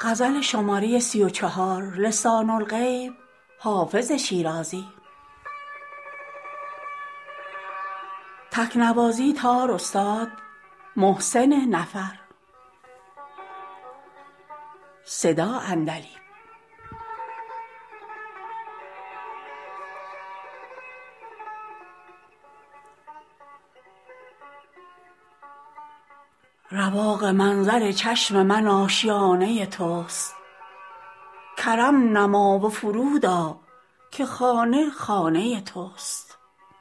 لسان الغیب حافظ شیرازی. تکنوازی تار استاد محسن نفر. صدا عندلیب. رواق منظر چشم من آشیانه توست، کرم نما و فرود آ که خانه خانه توست.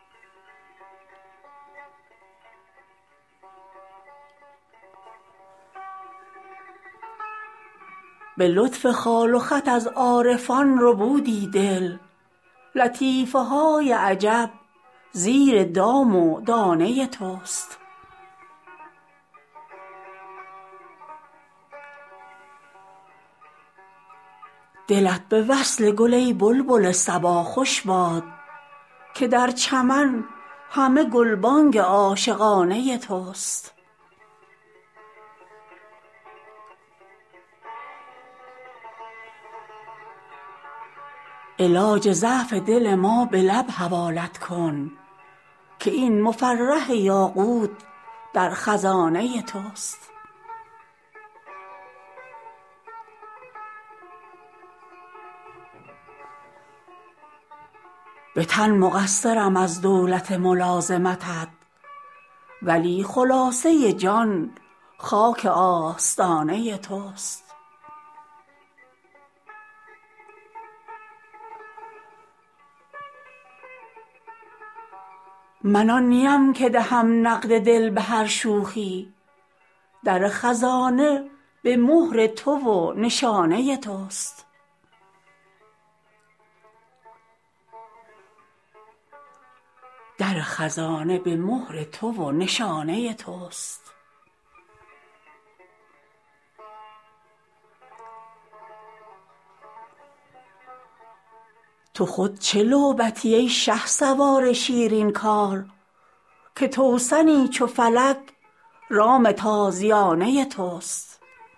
به لطف خال و خط از عارفان ربودی دل، لطیفه های عجب زیر دام و دانه توست. دلت به وصل گل ای بلبل صبا خوش باد، که در چمن همه گلبانگ عاشقانه توست. علاج ضعف دل ما به لب حوالت کن، که این مفرح یاقوت در خزانه توست. به تن مقصرم از دولت ملازمتت، ولی خلاصه جان خاک آستانه توست. من آن نیم که دهم نقد دل به هر شوخی، در خزانه به مهر تو و نشانه توست. در خزانه به مهر تو و نشانه توست. تو خود چه لعبتی ای شهسوار شیرین کار، که توسنی چو فلک رام تازیانه توست.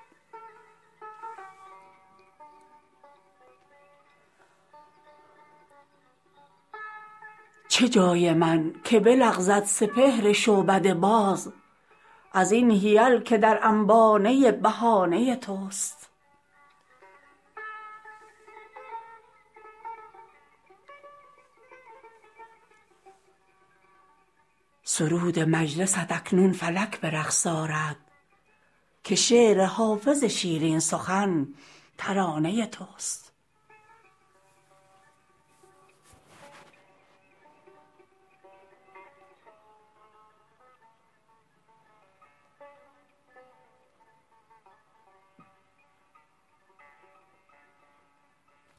چه جای من که بلغزد سپهر شعبده باز، از این حیل که در انبانه بهانه توست. سرود مجلست اکنون فلک به رقص آرد، که شعر حافظ شیرین سخن ترانه توست.